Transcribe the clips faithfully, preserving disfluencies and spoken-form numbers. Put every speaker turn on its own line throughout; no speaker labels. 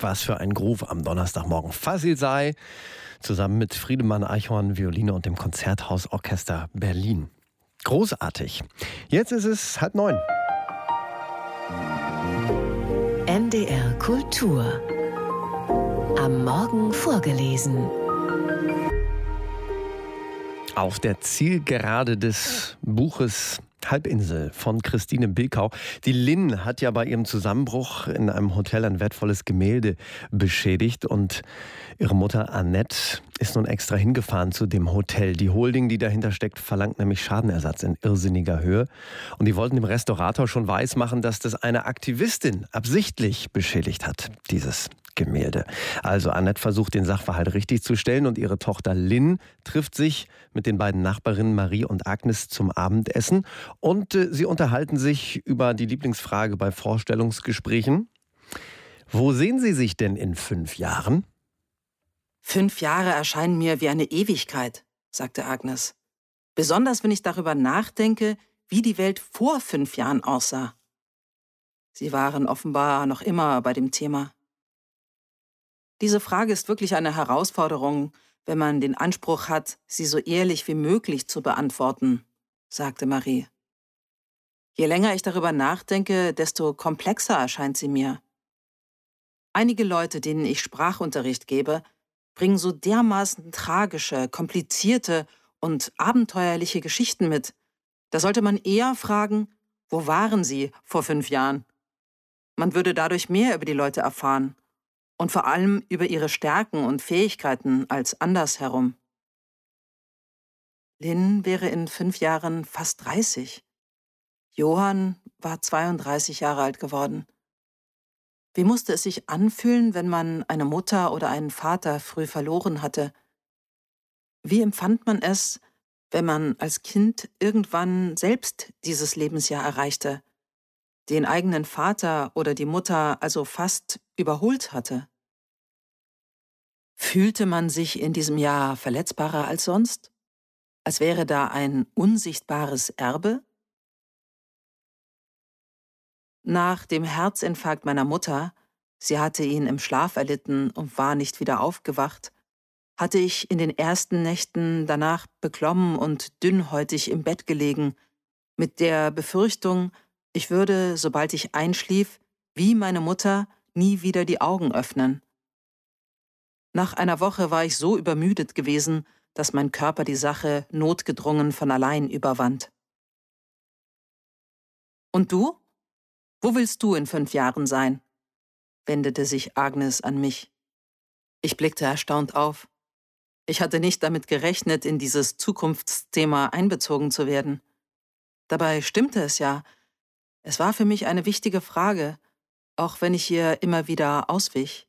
Was für ein Groove am Donnerstagmorgen. Fazil Say zusammen mit Friedemann Eichhorn, Violine und dem Konzerthausorchester Berlin. Großartig. Jetzt ist es halb neun.
N D R Kultur. Am Morgen vorgelesen.
Auf der Zielgerade des Buches Halbinsel von Christine Bilkau. Die Lynn hat ja bei ihrem Zusammenbruch in einem Hotel ein wertvolles Gemälde beschädigt und ihre Mutter Annette ist nun extra hingefahren zu dem Hotel. Die Holding, die dahinter steckt, verlangt nämlich Schadenersatz in irrsinniger Höhe. Und die wollten dem Restaurator schon weismachen, dass das eine Aktivistin absichtlich beschädigt hat, dieses Gemälde. Also Annette versucht, den Sachverhalt richtig zu stellen und ihre Tochter Lynn trifft sich mit den beiden Nachbarinnen Marie und Agnes zum Abendessen und äh, sie unterhalten sich über die Lieblingsfrage bei Vorstellungsgesprächen. Wo sehen Sie sich denn in fünf Jahren?
Fünf Jahre erscheinen mir wie eine Ewigkeit, sagte Agnes. Besonders wenn ich darüber nachdenke, wie die Welt vor fünf Jahren aussah. Sie waren offenbar noch immer bei dem Thema. Diese Frage ist wirklich eine Herausforderung, wenn man den Anspruch hat, sie so ehrlich wie möglich zu beantworten, sagte Marie. Je länger ich darüber nachdenke, desto komplexer erscheint sie mir. Einige Leute, denen ich Sprachunterricht gebe, bringen so dermaßen tragische, komplizierte und abenteuerliche Geschichten mit. Da sollte man eher fragen, wo waren sie vor fünf Jahren? Man würde dadurch mehr über die Leute erfahren. Und vor allem über ihre Stärken und Fähigkeiten als andersherum. Lynn wäre in fünf Jahren fast dreißig. Johann war zweiunddreißig Jahre alt geworden. Wie musste es sich anfühlen, wenn man eine Mutter oder einen Vater früh verloren hatte? Wie empfand man es, wenn man als Kind irgendwann selbst dieses Lebensjahr erreichte, den eigenen Vater oder die Mutter also fast überholt hatte? Fühlte man sich in diesem Jahr verletzbarer als sonst? Als wäre da ein unsichtbares Erbe? Nach dem Herzinfarkt meiner Mutter, sie hatte ihn im Schlaf erlitten und war nicht wieder aufgewacht, hatte ich in den ersten Nächten danach beklommen und dünnhäutig im Bett gelegen, mit der Befürchtung, ich würde, sobald ich einschlief, wie meine Mutter, nie wieder die Augen öffnen. Nach einer Woche war ich so übermüdet gewesen, dass mein Körper die Sache notgedrungen von allein überwand. Und du? Wo willst du in fünf Jahren sein? Wendete sich Agnes an mich. Ich blickte erstaunt auf. Ich hatte nicht damit gerechnet, in dieses Zukunftsthema einbezogen zu werden. Dabei stimmte es ja. Es war für mich eine wichtige Frage, auch wenn ich ihr immer wieder auswich.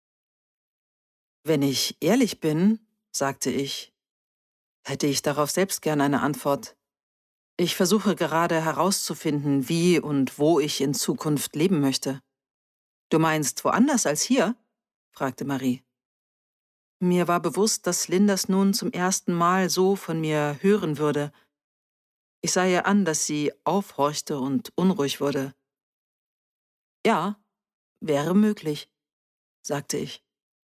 Wenn ich ehrlich bin, sagte ich, hätte ich darauf selbst gern eine Antwort. Ich versuche gerade herauszufinden, wie und wo ich in Zukunft leben möchte. Du meinst woanders als hier? Fragte Marie. Mir war bewusst, dass Lynn das nun zum ersten Mal so von mir hören würde. Ich sah ihr an, dass sie aufhorchte und unruhig wurde. Ja, wäre möglich, sagte ich.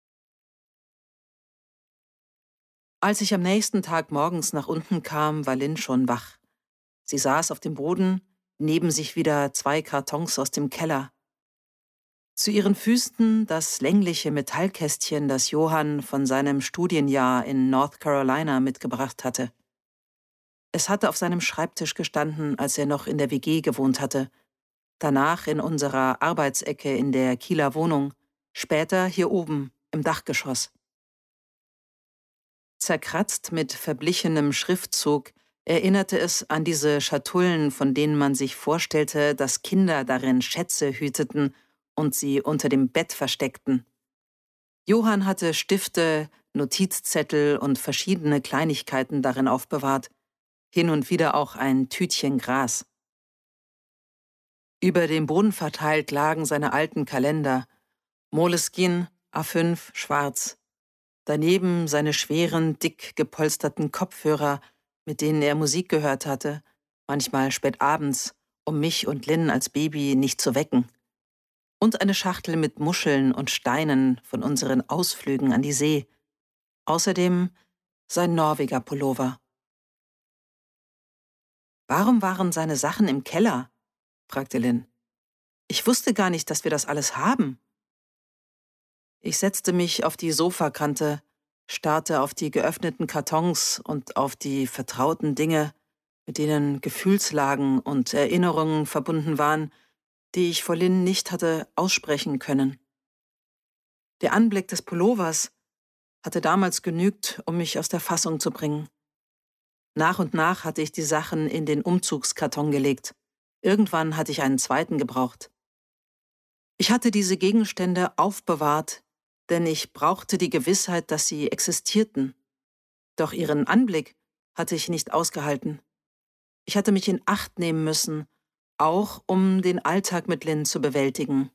Als ich am nächsten Tag morgens nach unten kam, war Lynn schon wach. Sie saß auf dem Boden, neben sich wieder zwei Kartons aus dem Keller. Zu ihren Füßen das längliche Metallkästchen, das Johann von seinem Studienjahr in North Carolina mitgebracht hatte. Es hatte auf seinem Schreibtisch gestanden, als er noch in der W G gewohnt hatte. Danach in unserer Arbeitsecke in der Kieler Wohnung, später hier oben im Dachgeschoss. Zerkratzt mit verblichenem Schriftzug erinnerte es an diese Schatullen, von denen man sich vorstellte, dass Kinder darin Schätze hüteten und sie unter dem Bett versteckten. Johann hatte Stifte, Notizzettel und verschiedene Kleinigkeiten darin aufbewahrt, hin und wieder auch ein Tütchen Gras. Über dem Boden verteilt lagen seine alten Kalender, Moleskine, A fünf, schwarz. Daneben seine schweren, dick gepolsterten Kopfhörer, mit denen er Musik gehört hatte, manchmal spät abends, um mich und Lynn als Baby nicht zu wecken. und eine Schachtel mit Muscheln und Steinen von unseren Ausflügen an die See. Außerdem sein Norweger-Pullover. »Warum waren seine Sachen im Keller?« fragte Lynn. »Ich wusste gar nicht, dass wir das alles haben.« Ich setzte mich auf die Sofakante, starrte auf die geöffneten Kartons und auf die vertrauten Dinge, mit denen Gefühlslagen und Erinnerungen verbunden waren, die ich vor Lynn nicht hatte aussprechen können. Der Anblick des Pullovers hatte damals genügt, um mich aus der Fassung zu bringen. Nach und nach hatte ich die Sachen in den Umzugskarton gelegt. Irgendwann hatte ich einen zweiten gebraucht. Ich hatte diese Gegenstände aufbewahrt, denn ich brauchte die Gewissheit, dass sie existierten. Doch ihren Anblick hatte ich nicht ausgehalten. Ich hatte mich in Acht nehmen müssen, auch um den Alltag mit Lynn zu bewältigen.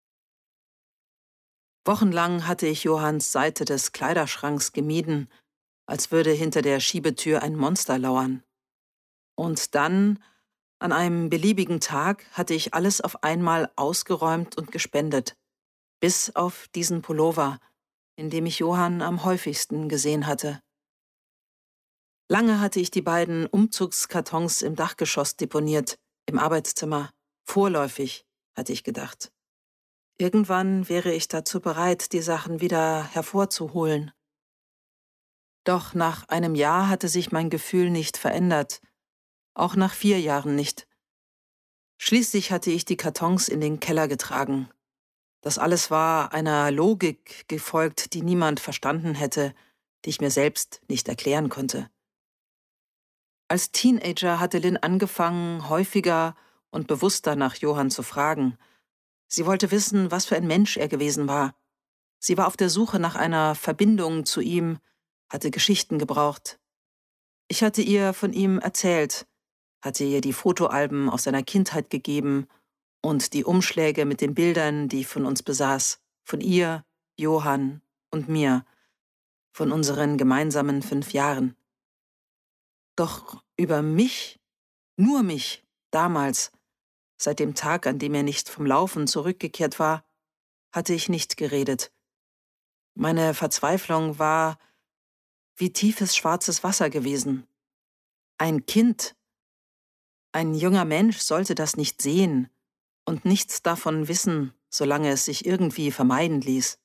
Wochenlang hatte ich Johanns Seite des Kleiderschranks gemieden, als würde hinter der Schiebetür ein Monster lauern. Und dann, an einem beliebigen Tag, hatte ich alles auf einmal ausgeräumt und gespendet, bis auf diesen Pullover, in dem ich Johann am häufigsten gesehen hatte. Lange hatte ich die beiden Umzugskartons im Dachgeschoss deponiert, im Arbeitszimmer. Vorläufig, hatte ich gedacht. Irgendwann wäre ich dazu bereit, die Sachen wieder hervorzuholen. Doch nach einem Jahr hatte sich mein Gefühl nicht verändert, auch nach vier Jahren nicht. Schließlich hatte ich die Kartons in den Keller getragen. Das alles war einer Logik gefolgt, die niemand verstanden hätte, die ich mir selbst nicht erklären konnte. Als Teenager hatte Lynn angefangen, häufiger und bewusster nach Johann zu fragen. Sie wollte wissen, was für ein Mensch er gewesen war. Sie war auf der Suche nach einer Verbindung zu ihm, hatte Geschichten gebraucht. Ich hatte ihr von ihm erzählt, hatte ihr die Fotoalben aus seiner Kindheit gegeben und die Umschläge mit den Bildern, die ich von uns besaß, von ihr, Johann und mir, von unseren gemeinsamen fünf Jahren. Doch über mich, nur mich, damals, seit dem Tag, an dem er nicht vom Laufen zurückgekehrt war, hatte ich nicht geredet. Meine Verzweiflung war wie tiefes schwarzes Wasser gewesen. Ein Kind, ein junger Mensch sollte das nicht sehen und nichts davon wissen, solange es sich irgendwie vermeiden ließ.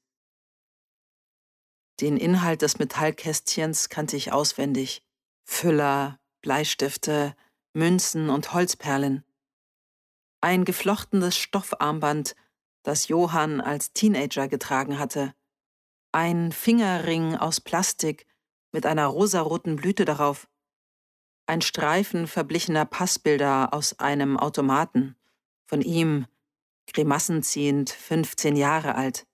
Den Inhalt des Metallkästchens kannte ich auswendig. Füller, Bleistifte, Münzen und Holzperlen. Ein geflochtenes Stoffarmband, das Johann als Teenager getragen hatte. Ein Fingerring aus Plastik mit einer rosaroten Blüte darauf. Ein Streifen verblichener Passbilder aus einem Automaten. Von ihm, Grimassen ziehend, fünfzehn Jahre alt.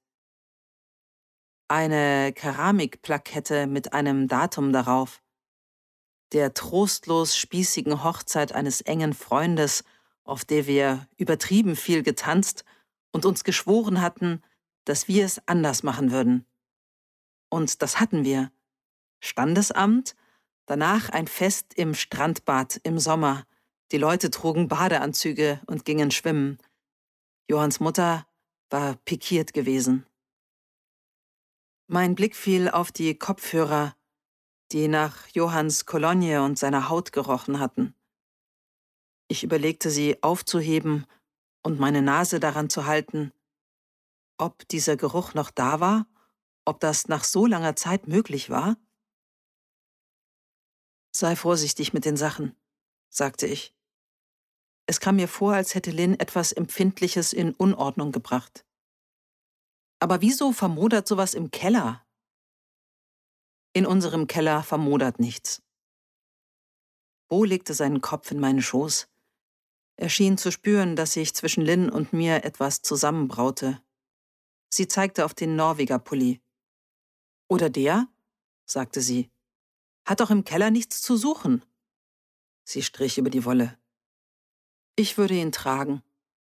Eine Keramikplakette mit einem Datum darauf. Der trostlos spießigen Hochzeit eines engen Freundes, auf der wir übertrieben viel getanzt und uns geschworen hatten, dass wir es anders machen würden. Und das hatten wir. Standesamt, danach ein Fest im Strandbad im Sommer. Die Leute trugen Badeanzüge und gingen schwimmen. Johanns Mutter war pikiert gewesen. Mein Blick fiel auf die Kopfhörer, die nach Johanns Kolonie und seiner Haut gerochen hatten. Ich überlegte, sie aufzuheben und meine Nase daran zu halten, ob dieser Geruch noch da war, ob das nach so langer Zeit möglich war. »Sei vorsichtig mit den Sachen«, sagte ich. Es kam mir vor, als hätte Lynn etwas Empfindliches in Unordnung gebracht. »Aber wieso vermodert sowas im Keller?« »In unserem Keller vermodert nichts.« Bo legte seinen Kopf in meinen Schoß. Er schien zu spüren, dass sich zwischen Lynn und mir etwas zusammenbraute. Sie zeigte auf den Norweger-Pulli. »Oder der?«, sagte sie. »Hat doch im Keller nichts zu suchen.« Sie strich über die Wolle. »Ich würde ihn tragen.«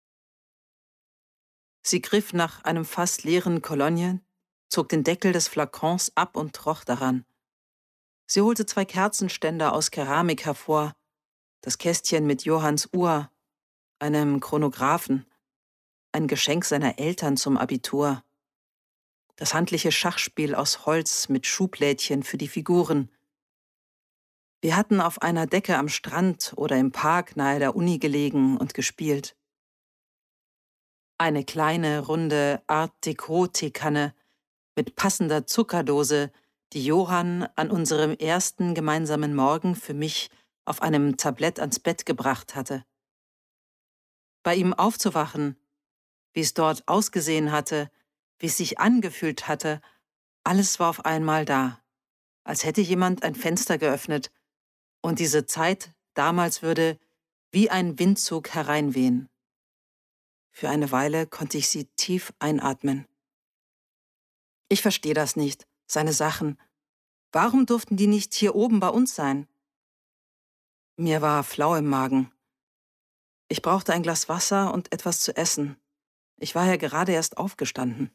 Sie griff nach einem fast leeren Kolonie, zog den Deckel des Flakons ab und roch daran. Sie holte zwei Kerzenständer aus Keramik hervor, das Kästchen mit Johanns Uhr, einem Chronographen. ein Geschenk seiner Eltern zum Abitur. Das handliche Schachspiel aus Holz mit Schublädchen für die Figuren. Wir hatten auf einer Decke am Strand oder im Park nahe der Uni gelegen und gespielt. Eine kleine, runde Art-Deco-Teekanne mit passender Zuckerdose, die Johann an unserem ersten gemeinsamen Morgen für mich auf einem Tablett ans Bett gebracht hatte. Bei ihm aufzuwachen, wie es dort ausgesehen hatte, wie es sich angefühlt hatte, alles war auf einmal da, als hätte jemand ein Fenster geöffnet und diese Zeit damals würde wie ein Windzug hereinwehen. Für eine Weile konnte ich sie tief einatmen. Ich verstehe das nicht, seine Sachen. Warum durften die nicht hier oben bei uns sein? Mir war flau im Magen. Ich brauchte ein Glas Wasser und etwas zu essen. Ich war ja gerade erst aufgestanden.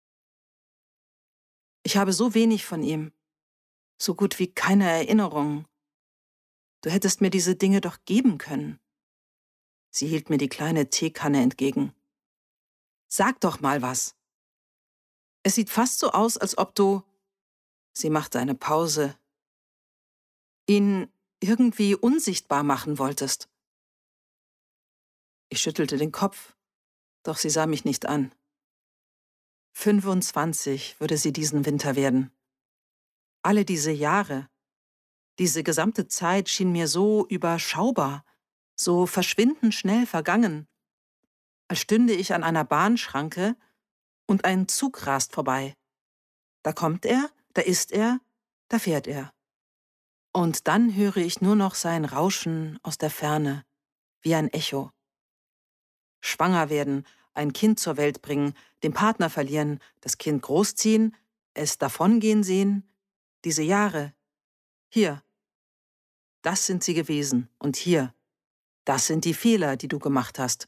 Ich habe so wenig von ihm, so gut wie keine Erinnerungen. Du hättest mir diese Dinge doch geben können. Sie hielt mir die kleine Teekanne entgegen. Sag doch mal was. Es sieht fast so aus, als ob du... Sie machte eine Pause. Ihn irgendwie unsichtbar machen wolltest. Ich schüttelte den Kopf, doch sie sah mich nicht an. fünfundzwanzig würde sie diesen Winter werden. Alle diese Jahre, diese gesamte Zeit schien mir so überschaubar, so verschwindend schnell vergangen, als stünde ich an einer Bahnschranke und ein Zug rast vorbei. Da kommt er, da ist er, da fährt er. Und dann höre ich nur noch sein Rauschen aus der Ferne, wie ein Echo. Schwanger werden, ein Kind zur Welt bringen, den Partner verlieren, das Kind großziehen, es davongehen sehen, diese Jahre. Hier, das sind sie gewesen und hier, das sind die Fehler, die du gemacht hast.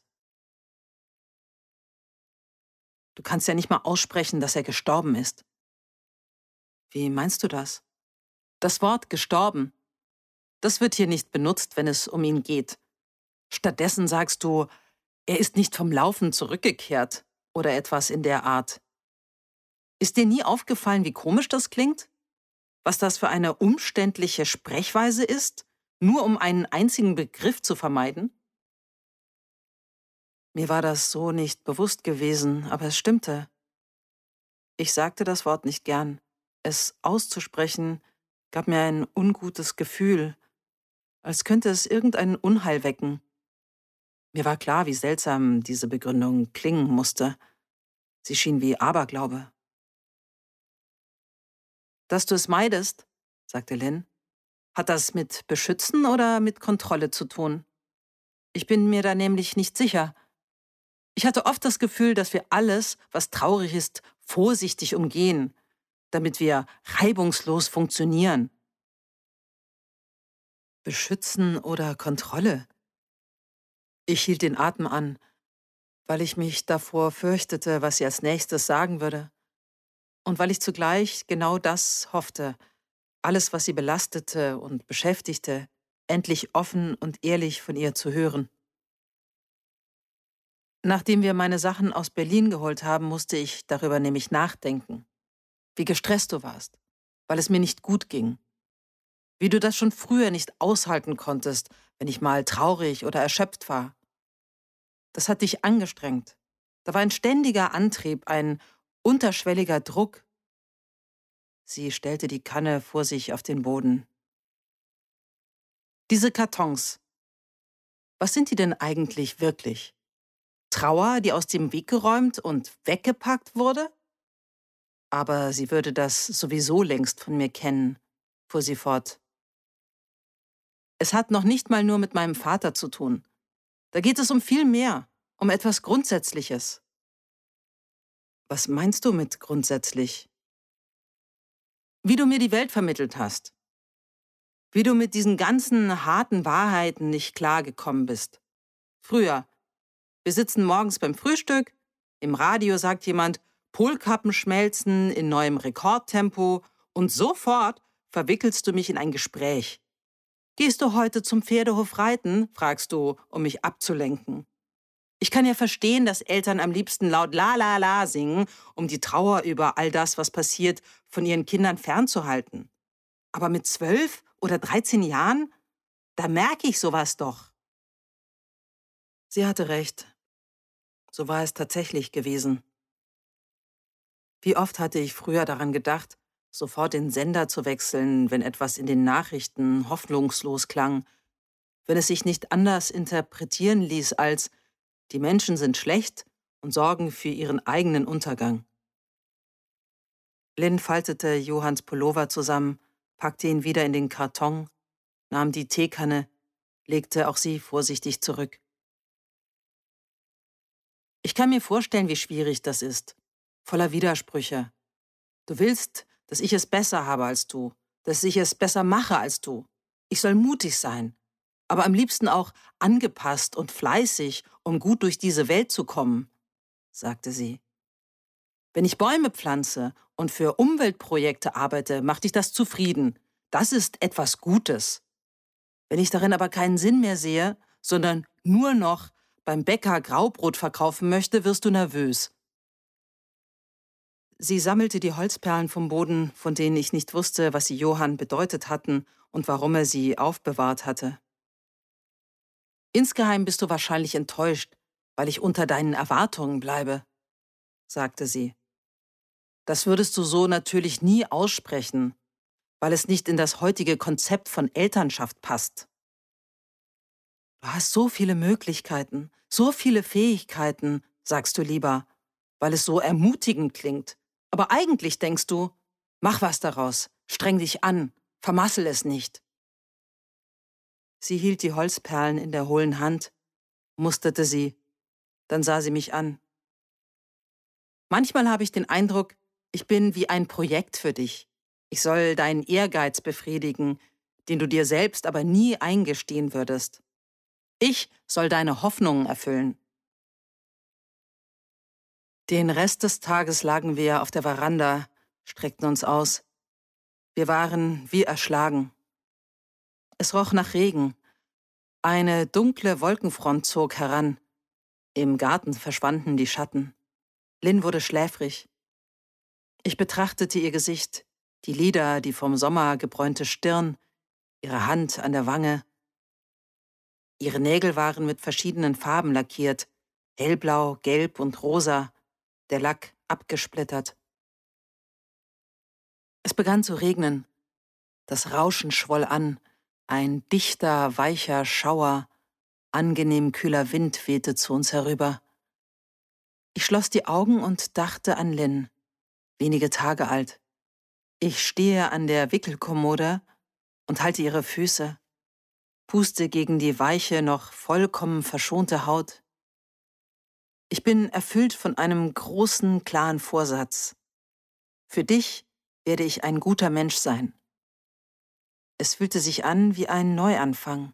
Du kannst ja nicht mal aussprechen, dass er gestorben ist. Wie meinst du das? Das Wort gestorben, das wird hier nicht benutzt, wenn es um ihn geht. Stattdessen sagst du, er ist nicht vom Laufen zurückgekehrt oder etwas in der Art. Ist dir nie aufgefallen, wie komisch das klingt? Was das für eine umständliche Sprechweise ist, nur um einen einzigen Begriff zu vermeiden? Mir war das so nicht bewusst gewesen, aber es stimmte. Ich sagte das Wort nicht gern. Es auszusprechen gab mir ein ungutes Gefühl, als könnte es irgendein Unheil wecken. Mir war klar, wie seltsam diese Begründung klingen musste. Sie schien wie Aberglaube. Dass du es meidest, sagte Lynn, hat das mit Beschützen oder mit Kontrolle zu tun? Ich bin mir da nämlich nicht sicher. Ich hatte oft das Gefühl, dass wir alles, was traurig ist, vorsichtig umgehen, damit wir reibungslos funktionieren. Beschützen oder Kontrolle? Ich hielt den Atem an, weil ich mich davor fürchtete, was sie als nächstes sagen würde. Und weil ich zugleich genau das hoffte, alles, was sie belastete und beschäftigte, endlich offen und ehrlich von ihr zu hören. Nachdem wir meine Sachen aus Berlin geholt haben, musste ich darüber nämlich nachdenken. Wie gestresst du warst, weil es mir nicht gut ging. Wie du das schon früher nicht aushalten konntest, wenn ich mal traurig oder erschöpft war. Das hat dich angestrengt. Da war ein ständiger Antrieb, ein unterschwelliger Druck. Sie stellte die Kanne vor sich auf den Boden. Diese Kartons, was sind die denn eigentlich wirklich? Trauer, die aus dem Weg geräumt und weggepackt wurde? Aber sie würde das sowieso längst von mir kennen, fuhr sie fort. Es hat noch nicht mal nur mit meinem Vater zu tun. Da geht es um viel mehr, um etwas Grundsätzliches. Was meinst du mit grundsätzlich? Wie du mir die Welt vermittelt hast. Wie du mit diesen ganzen harten Wahrheiten nicht klargekommen bist. Früher. Wir sitzen morgens beim Frühstück, im Radio sagt jemand, Polkappen schmelzen in neuem Rekordtempo und sofort verwickelst du mich in ein Gespräch. Gehst du heute zum Pferdehof reiten, fragst du, um mich abzulenken. Ich kann ja verstehen, dass Eltern am liebsten laut La La La singen, um die Trauer über all das, was passiert, von ihren Kindern fernzuhalten. Aber mit zwölf oder dreizehn Jahren, da merke ich sowas doch. Sie hatte recht. So war es tatsächlich gewesen. Wie oft hatte ich früher daran gedacht, sofort den Sender zu wechseln, wenn etwas in den Nachrichten hoffnungslos klang, wenn es sich nicht anders interpretieren ließ als die Menschen sind schlecht und sorgen für ihren eigenen Untergang. Lynn faltete Johanns Pullover zusammen, packte ihn wieder in den Karton, nahm die Teekanne, legte auch sie vorsichtig zurück. Ich kann mir vorstellen, wie schwierig das ist. Voller Widersprüche. Du willst, dass ich es besser habe als du, dass ich es besser mache als du. Ich soll mutig sein, aber am liebsten auch angepasst und fleißig, um gut durch diese Welt zu kommen, sagte sie. Wenn ich Bäume pflanze und für Umweltprojekte arbeite, macht dich das zufrieden. Das ist etwas Gutes. Wenn ich darin aber keinen Sinn mehr sehe, sondern nur noch beim Bäcker Graubrot verkaufen möchte, wirst du nervös. Sie sammelte die Holzperlen vom Boden, von denen ich nicht wusste, was sie Johann bedeutet hatten und warum er sie aufbewahrt hatte. Insgeheim bist du wahrscheinlich enttäuscht, weil ich unter deinen Erwartungen bleibe, sagte sie. Das würdest du so natürlich nie aussprechen, weil es nicht in das heutige Konzept von Elternschaft passt. Du hast so viele Möglichkeiten, so viele Fähigkeiten, sagst du lieber, weil es so ermutigend klingt. Aber eigentlich denkst du, mach was daraus, streng dich an, vermassel es nicht. Sie hielt die Holzperlen in der hohlen Hand, musterte sie, dann sah sie mich an. Manchmal habe ich den Eindruck, ich bin wie ein Projekt für dich. Ich soll deinen Ehrgeiz befriedigen, den du dir selbst aber nie eingestehen würdest. Ich soll deine Hoffnungen erfüllen. Den Rest des Tages lagen wir auf der Veranda, streckten uns aus. Wir waren wie erschlagen. Es roch nach Regen. Eine dunkle Wolkenfront zog heran. Im Garten verschwanden die Schatten. Lynn wurde schläfrig. Ich betrachtete ihr Gesicht, die Lider, die vom Sommer gebräunte Stirn, ihre Hand an der Wange. Ihre Nägel waren mit verschiedenen Farben lackiert, hellblau, gelb und rosa, der Lack abgesplittert. Es begann zu regnen. Das Rauschen schwoll an, ein dichter, weicher Schauer, angenehm kühler Wind wehte zu uns herüber. Ich schloss die Augen und dachte an Lynn, wenige Tage alt. Ich stehe an der Wickelkommode und halte ihre Füße, puste gegen die weiche, noch vollkommen verschonte Haut. Ich bin erfüllt von einem großen, klaren Vorsatz. Für dich werde ich ein guter Mensch sein. Es fühlte sich an wie ein Neuanfang.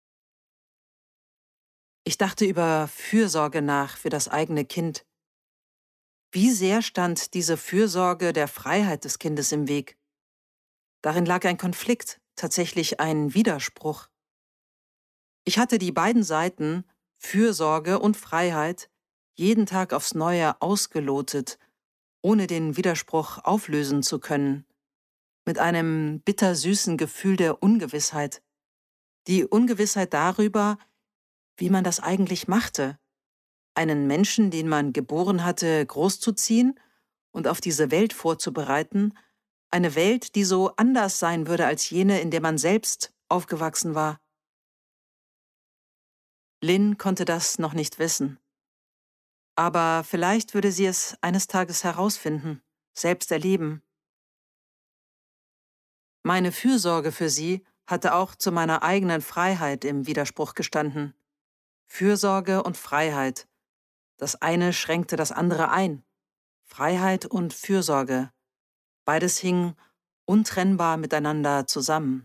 Ich dachte über Fürsorge nach für das eigene Kind. Wie sehr stand diese Fürsorge der Freiheit des Kindes im Weg? Darin lag ein Konflikt, tatsächlich ein Widerspruch. Ich hatte die beiden Seiten, Fürsorge und Freiheit, jeden Tag aufs Neue ausgelotet, ohne den Widerspruch auflösen zu können, mit einem bittersüßen Gefühl der Ungewissheit. Die Ungewissheit darüber, wie man das eigentlich machte, einen Menschen, den man geboren hatte, großzuziehen und auf diese Welt vorzubereiten, eine Welt, die so anders sein würde als jene, in der man selbst aufgewachsen war. Lynn konnte das noch nicht wissen. Aber vielleicht würde sie es eines Tages herausfinden, selbst erleben. Meine Fürsorge für sie hatte auch zu meiner eigenen Freiheit im Widerspruch gestanden. Fürsorge und Freiheit. Das eine schränkte das andere ein. Freiheit und Fürsorge. Beides hing untrennbar miteinander zusammen.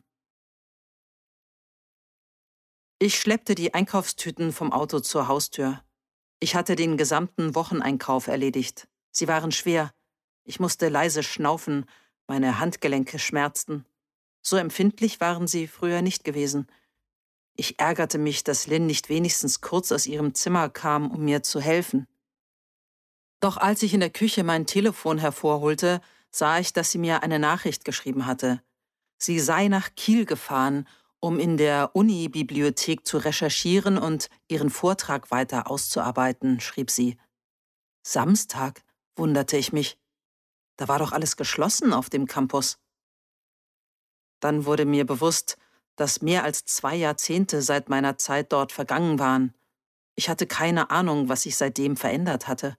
Ich schleppte die Einkaufstüten vom Auto zur Haustür. Ich hatte den gesamten Wocheneinkauf erledigt. Sie waren schwer. Ich musste leise schnaufen, meine Handgelenke schmerzten. So empfindlich waren sie früher nicht gewesen. Ich ärgerte mich, dass Lynn nicht wenigstens kurz aus ihrem Zimmer kam, um mir zu helfen. Doch als ich in der Küche mein Telefon hervorholte, sah ich, dass sie mir eine Nachricht geschrieben hatte. Sie sei nach Kiel gefahren, um in der Uni-Bibliothek zu recherchieren und ihren Vortrag weiter auszuarbeiten, schrieb sie. Samstag, wunderte ich mich. Da war doch alles geschlossen auf dem Campus. Dann wurde mir bewusst, dass mehr als zwei Jahrzehnte seit meiner Zeit dort vergangen waren. Ich hatte keine Ahnung, was sich seitdem verändert hatte.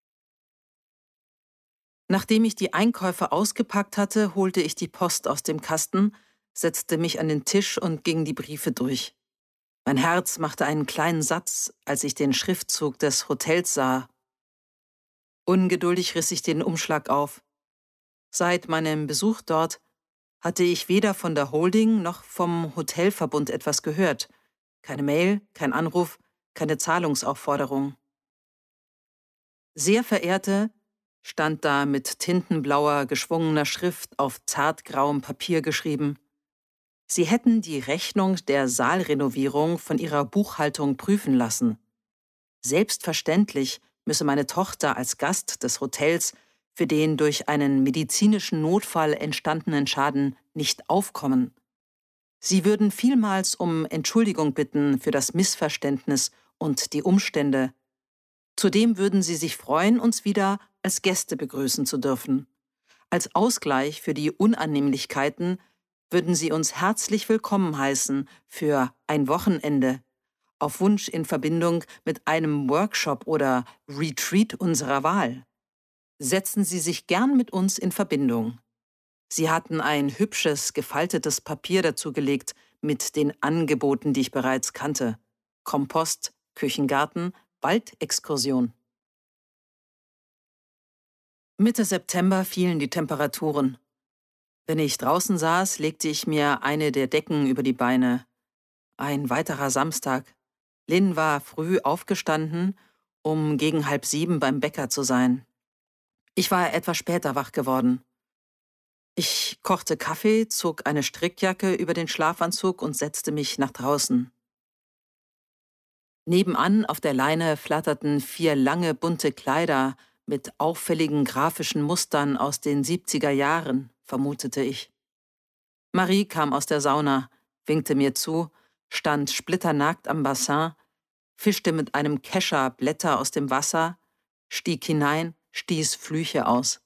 Nachdem ich die Einkäufe ausgepackt hatte, holte ich die Post aus dem Kasten, setzte mich an den Tisch und ging die Briefe durch. Mein Herz machte einen kleinen Satz, als ich den Schriftzug des Hotels sah. Ungeduldig riss ich den Umschlag auf. Seit meinem Besuch dort hatte ich weder von der Holding noch vom Hotelverbund etwas gehört. Keine Mail, kein Anruf, keine Zahlungsaufforderung. Sehr verehrte, stand da mit tintenblauer, geschwungener Schrift auf zartgrauem Papier geschrieben. Sie hätten die Rechnung der Saalrenovierung von ihrer Buchhaltung prüfen lassen. Selbstverständlich müsse meine Tochter als Gast des Hotels für den durch einen medizinischen Notfall entstandenen Schaden nicht aufkommen. Sie würden vielmals um Entschuldigung bitten für das Missverständnis und die Umstände. Zudem würden sie sich freuen, uns wieder als Gäste begrüßen zu dürfen. Als Ausgleich für die Unannehmlichkeiten würden sie uns herzlich willkommen heißen für ein Wochenende, auf Wunsch in Verbindung mit einem Workshop oder Retreat unserer Wahl. Setzen Sie sich gern mit uns in Verbindung. Sie hatten ein hübsches, gefaltetes Papier dazugelegt mit den Angeboten, die ich bereits kannte. Kompost, Küchengarten, Waldexkursion. Mitte September fielen die Temperaturen. Wenn ich draußen saß, legte ich mir eine der Decken über die Beine. Ein weiterer Samstag. Lynn war früh aufgestanden, um gegen halb sieben beim Bäcker zu sein. Ich war etwas später wach geworden. Ich kochte Kaffee, zog eine Strickjacke über den Schlafanzug und setzte mich nach draußen. Nebenan auf der Leine flatterten vier lange bunte Kleider mit auffälligen grafischen Mustern aus den siebziger Jahren, vermutete ich. Marie kam aus der Sauna, winkte mir zu, stand splitternackt am Bassin, fischte mit einem Kescher Blätter aus dem Wasser, stieg hinein, stieß Flüche aus.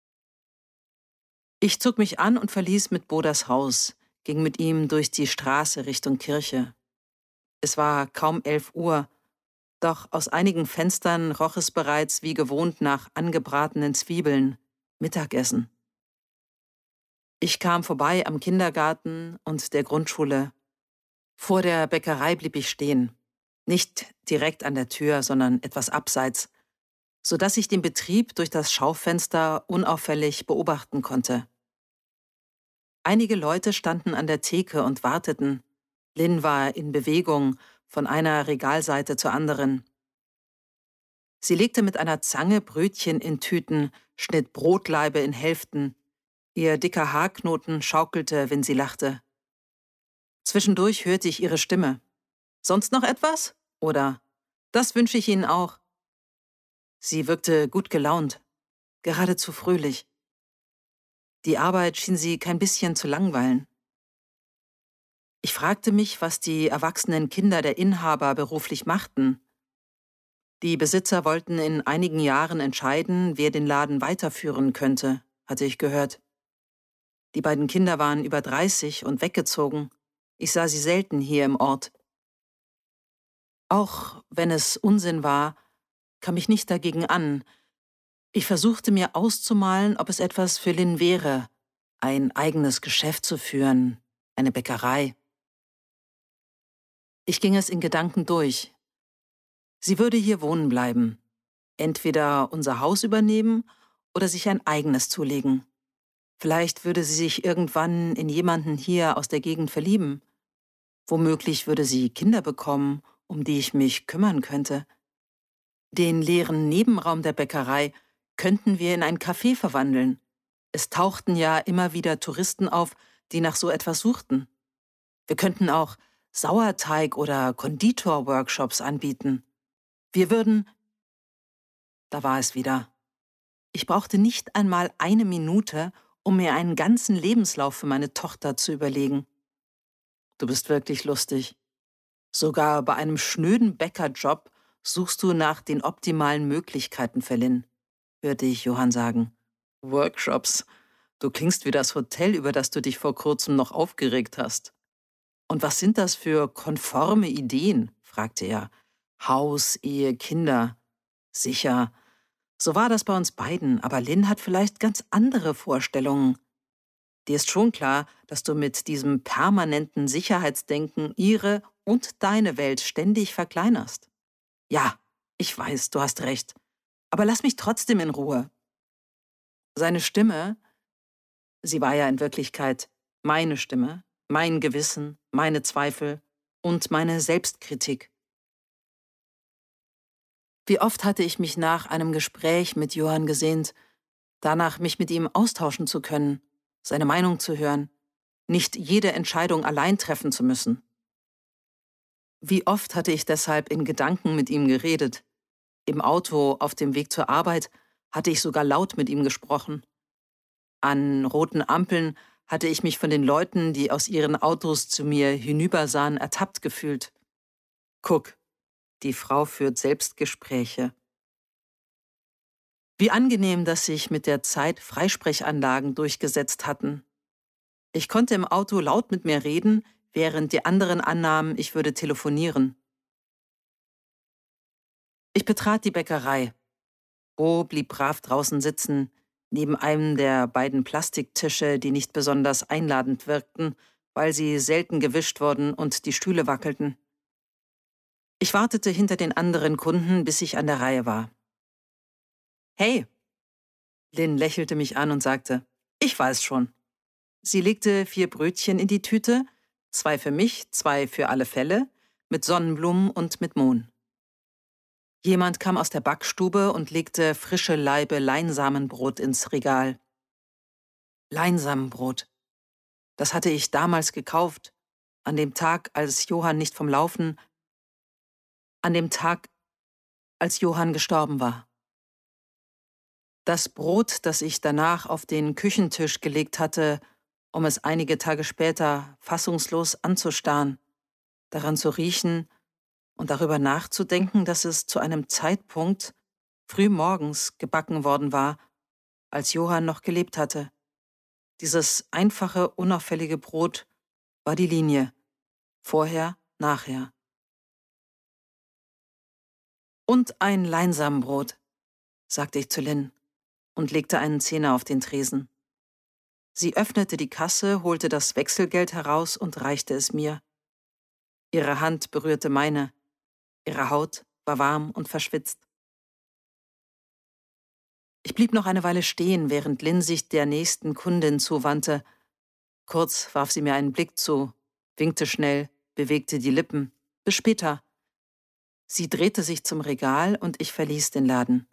Ich zog mich an und verließ mit Bo das Haus, ging mit ihm durch die Straße Richtung Kirche. Es war kaum elf Uhr, doch aus einigen Fenstern roch es bereits wie gewohnt nach angebratenen Zwiebeln, Mittagessen. Ich kam vorbei am Kindergarten und der Grundschule. Vor der Bäckerei blieb ich stehen, nicht direkt an der Tür, sondern etwas abseits, sodass ich den Betrieb durch das Schaufenster unauffällig beobachten konnte. Einige Leute standen an der Theke und warteten. Lynn war in Bewegung, von einer Regalseite zur anderen. Sie legte mit einer Zange Brötchen in Tüten, schnitt Brotlaibe in Hälften. Ihr dicker Haarknoten schaukelte, wenn sie lachte. Zwischendurch hörte ich ihre Stimme. »Sonst noch etwas?« oder »Das wünsche ich Ihnen auch.« Sie wirkte gut gelaunt, geradezu fröhlich. Die Arbeit schien sie kein bisschen zu langweilen. Ich fragte mich, was die erwachsenen Kinder der Inhaber beruflich machten. Die Besitzer wollten in einigen Jahren entscheiden, wer den Laden weiterführen könnte, hatte ich gehört. Die beiden Kinder waren über dreißig und weggezogen. Ich sah sie selten hier im Ort. Auch wenn es Unsinn war, kam ich nicht dagegen an. Ich versuchte mir auszumalen, ob es etwas für Lynn wäre, ein eigenes Geschäft zu führen, eine Bäckerei. Ich ging es in Gedanken durch. Sie würde hier wohnen bleiben, entweder unser Haus übernehmen oder sich ein eigenes zulegen. Vielleicht würde sie sich irgendwann in jemanden hier aus der Gegend verlieben. Womöglich würde sie Kinder bekommen, um die ich mich kümmern könnte. Den leeren Nebenraum der Bäckerei könnten wir in ein Café verwandeln. Es tauchten ja immer wieder Touristen auf, die nach so etwas suchten. Wir könnten auch Sauerteig- oder Konditor-Workshops anbieten. Wir würden... Da war es wieder. Ich brauchte nicht einmal eine Minute, um mir einen ganzen Lebenslauf für meine Tochter zu überlegen. Du bist wirklich lustig. Sogar bei einem schnöden Bäckerjob suchst du nach den optimalen Möglichkeiten für Lynn, hörte ich Johann sagen. Workshops. Du klingst wie das Hotel, über das du dich vor kurzem noch aufgeregt hast. Und was sind das für konforme Ideen? Fragte er. Haus, Ehe, Kinder. Sicher. So war das bei uns beiden, aber Lynn hat vielleicht ganz andere Vorstellungen. Dir ist schon klar, dass du mit diesem permanenten Sicherheitsdenken ihre und deine Welt ständig verkleinerst. Ja, ich weiß, du hast recht. Aber lass mich trotzdem in Ruhe. Seine Stimme, sie war ja in Wirklichkeit meine Stimme, mein Gewissen, meine Zweifel und meine Selbstkritik. Wie oft hatte ich mich nach einem Gespräch mit Johann gesehnt, danach mich mit ihm austauschen zu können, seine Meinung zu hören, nicht jede Entscheidung allein treffen zu müssen. Wie oft hatte ich deshalb in Gedanken mit ihm geredet. Im Auto auf dem Weg zur Arbeit hatte ich sogar laut mit ihm gesprochen. An roten Ampeln hatte ich mich von den Leuten, die aus ihren Autos zu mir hinübersahen, ertappt gefühlt. Guck, die Frau führt Selbstgespräche. Wie angenehm, dass sich mit der Zeit Freisprechanlagen durchgesetzt hatten. Ich konnte im Auto laut mit mir reden, während die anderen annahmen, ich würde telefonieren. Ich betrat die Bäckerei. Bo blieb brav draußen sitzen, neben einem der beiden Plastiktische, die nicht besonders einladend wirkten, weil sie selten gewischt wurden und die Stühle wackelten. Ich wartete hinter den anderen Kunden, bis ich an der Reihe war. »Hey!« Lynn lächelte mich an und sagte, »Ich weiß schon.« Sie legte vier Brötchen in die Tüte, zwei für mich, zwei für alle Fälle, mit Sonnenblumen und mit Mohn. Jemand kam aus der Backstube und legte frische Laibe Leinsamenbrot ins Regal. Leinsamenbrot. Das hatte ich damals gekauft, an dem Tag, als Johann nicht vom Laufen, an dem Tag, als Johann gestorben war. Das Brot, das ich danach auf den Küchentisch gelegt hatte, um es einige Tage später fassungslos anzustarren, daran zu riechen und darüber nachzudenken, dass es zu einem Zeitpunkt früh morgens gebacken worden war, als Johann noch gelebt hatte. Dieses einfache, unauffällige Brot war die Linie. Vorher, nachher. Und ein Leinsamenbrot, sagte ich zu Lynn und legte einen Zehner auf den Tresen. Sie öffnete die Kasse, holte das Wechselgeld heraus und reichte es mir. Ihre Hand berührte meine. Ihre Haut war warm und verschwitzt. Ich blieb noch eine Weile stehen, während Lynn sich der nächsten Kundin zuwandte. Kurz warf sie mir einen Blick zu, winkte schnell, bewegte die Lippen. Bis später. Sie drehte sich zum Regal und ich verließ den Laden.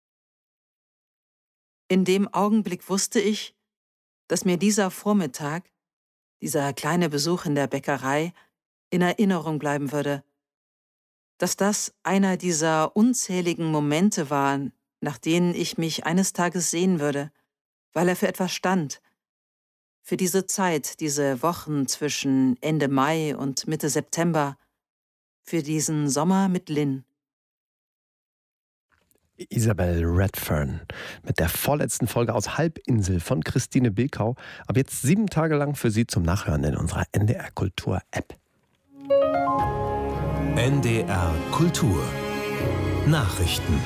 In dem Augenblick wusste ich, dass mir dieser Vormittag, dieser kleine Besuch in der Bäckerei, in Erinnerung bleiben würde. Dass das einer dieser unzähligen Momente war, nach denen ich mich eines Tages sehen würde, weil er für etwas stand. Für diese Zeit, diese Wochen zwischen Ende Mai und Mitte September, für diesen Sommer mit Lynn.
Isabel Redfern mit der vorletzten Folge aus Halbinsel von Christine Bilkau. Ab jetzt sieben Tage lang für Sie zum Nachhören in unserer N D R Kultur App.
N D R Kultur Nachrichten.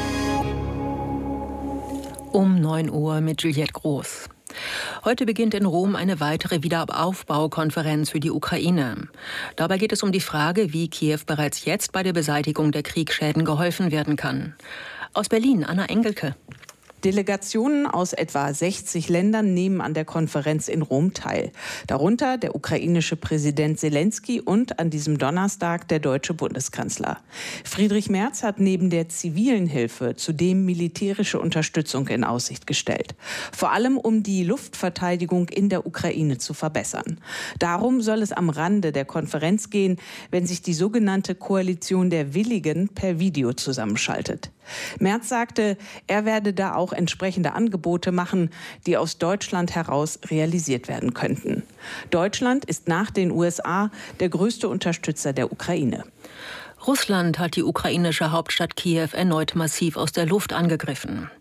Um neun Uhr mit Juliette Groß. Heute beginnt in Rom eine weitere Wiederaufbaukonferenz für die Ukraine. Dabei geht es um die Frage, wie Kiew bereits jetzt bei der Beseitigung der Kriegsschäden geholfen werden kann. Aus Berlin, Anna Engelke.
Delegationen aus etwa sechzig Ländern nehmen an der Konferenz in Rom teil. Darunter der ukrainische Präsident Selenskyj und an diesem Donnerstag der deutsche Bundeskanzler. Friedrich Merz hat neben der zivilen Hilfe zudem militärische Unterstützung in Aussicht gestellt. Vor allem um die Luftverteidigung in der Ukraine zu verbessern. Darum soll es am Rande der Konferenz gehen, wenn sich die sogenannte Koalition der Willigen per Video zusammenschaltet. Merz sagte, er werde da auch entsprechende Angebote machen, die aus Deutschland heraus realisiert werden könnten. Deutschland ist nach den U S A der größte Unterstützer der Ukraine.
Russland hat die ukrainische Hauptstadt Kiew erneut massiv aus der Luft angegriffen.